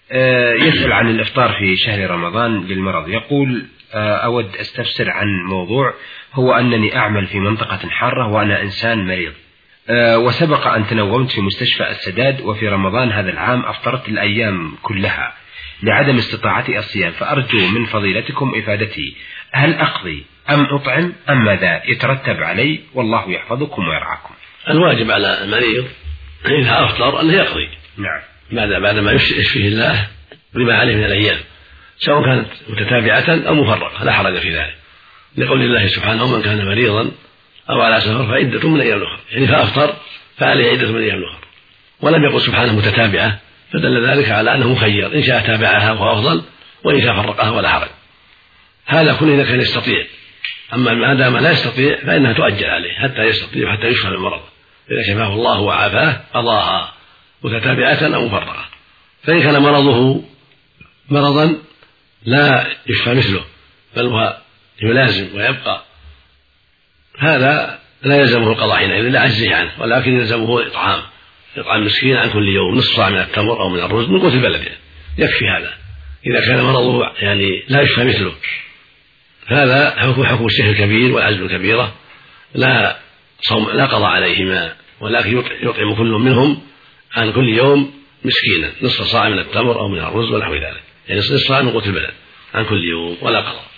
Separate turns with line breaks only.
يسأل عن الإفطار في شهر رمضان للمرض. يقول أود أستفسر عن موضوع، هو أنني أعمل في منطقة حارة وأنا إنسان مريض، وسبق أن تنومت في مستشفى السداد، وفي رمضان هذا العام أفطرت الأيام كلها لعدم استطاعتي الصيام، فأرجو من فضيلتكم إفادتي، هل أقضي أم أطعم أم ماذا يترتب علي؟ والله يحفظكم ويرعاكم.
الواجب على المريض إذا أفطر أن يقضي.
نعم.
بعد ما يشفيه الله بما عليه من الأيام، سواء كانت متتابعة أو مفرقة لا حرج في ذلك، لقول الله سبحانه: من كان مريضا أو على سفر فعدة من أيام أخرى، يعني فأفطر فعليه عدة من أيام أخرى، ولم يقل سبحانه متتابعة، فدل ذلك على أنه مخير، إن شاء تابعها وهو أفضل، وإن شاء فرقها ولا حرج. هذا كل إذا كان يستطيع، أما ما دام لا يستطيع فإنها تؤجل عليه حتى يستطيع وحتى يشفى من المرض، إذا شفاه الله وعافاه قضاها متتابعة أو مفرقة. فإن كان مرضه مرضا لا يشفى مثله بل هو يلازم ويبقى، هذا لا يلزمه القضاء حينئذ لعجزه عنه، ولكن يلزمه إطعام مسكين عن كل يوم نصف صاع من التمر أو من الرز من قوت بلده، يكفي هذا. إذا كان مرضه يعني لا يشفى مثله، هذا حكم الشيخ الكبير والعجز الكبيرة، لا قضاء عليهما، ولكن يطعم كل منهم عن كل يوم مسكينا نصف صاع من التمر أو من الرز ونحو ذلك، يعني نصف صاع من قوت البلد عن كل يوم ولا قضاء.